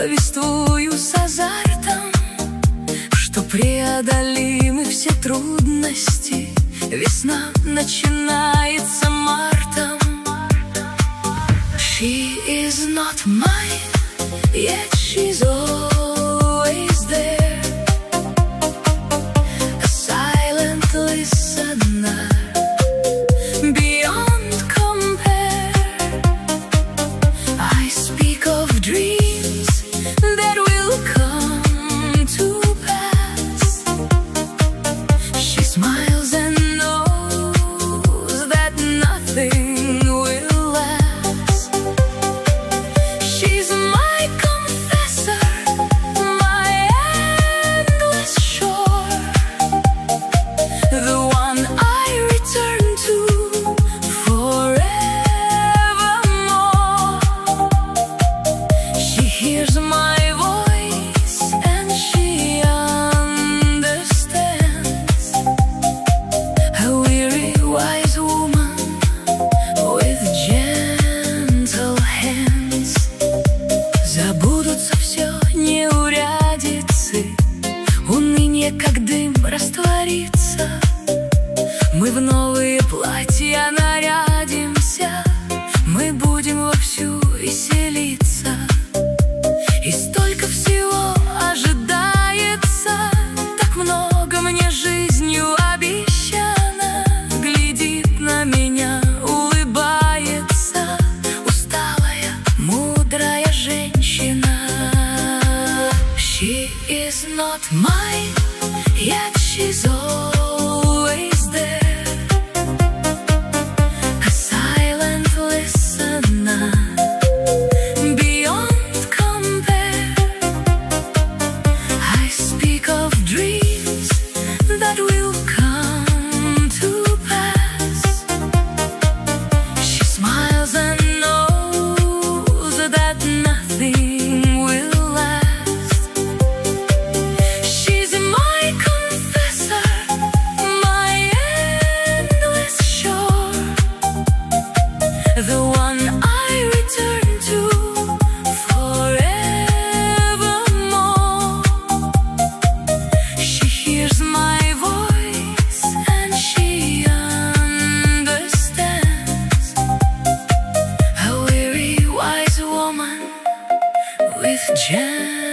повествую с азартом, что преодолимы все трудности. Весна начинается мартом. She is not mine, yet she's always there. A silent listener, beyond compare. I speak of dreams that will come to pass. She smiles and knows that nothing will last. She's my confessor, my endless shore, the one I return to forevermore. She hears my voice and she understands. A weary wise woman with gentle hands. Забудутся все неурядицы, уныние как дым растворится. Мы в новые платья нарядимся, мы будем вовсю веселиться. И столько всего ожидается, так много мне жизнью обещано. Глядит на меня, улыбается усталая, мудрая женщина. She is not mine, yet she's always there. A silent listener, beyond compare. I speak of dreams that will come to pass. She smiles and knows that nothing will last. She's my confessor, my endless shore, the one I return to forevermore. She hears my voice and she understands. A weary wise woman with gentle